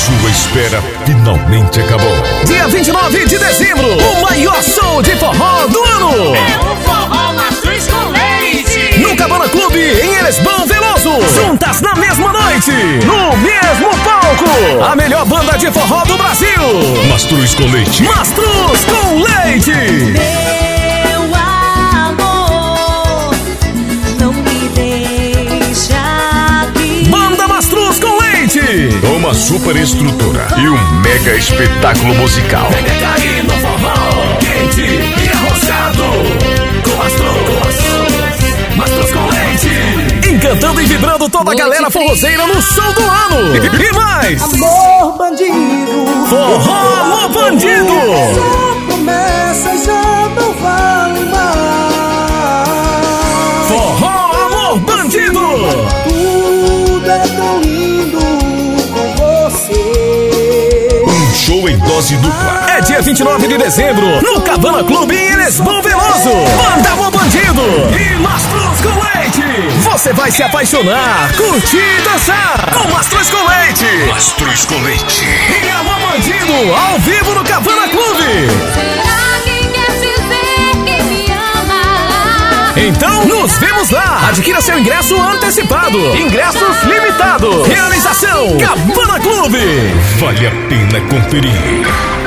Sua espera finalmente acabou. Dia 29 de dezembro, o maior show de forró do ano. É o Forró Mastruz com Leite. No Cabana Clube, em Elisbão Veloso. Juntas na mesma noite, no mesmo palco. A melhor banda de forró do Brasil. Mastruz com Leite. Mastruz com Leite. Meu amor, não me deixa aqui. Banda Mastruz com Leite. Uma super estrutura e um mega espetáculo musical. Venha cair no forró, quente e arrochado. Com Mastruz com Leite. Encantando e vibrando toda a galera forrozeira no show do ano. E mais. Amor bandido, Forró Alô Bandido. essa promessa já não vale mais. Forró Alô Bandido. Tudo é tão lindo com você. Um show em dose dupla. É dia 29 de dezembro, no Cabana Clube em Elisbão Veloso. Banda Alô Bandido e Mastruz com Leite. Você vai se apaixonar, curtir e dançar com Mastruz com Leite. Mastruz com Leite. E Alô Bandido, ao vivo no Cabana Clube. Será que quer dizer que me ama? Então, nos vemos lá. Adquira seu ingresso antecipado. Ingressos limitados. Realização Cabana Clube. Vale a pena conferir.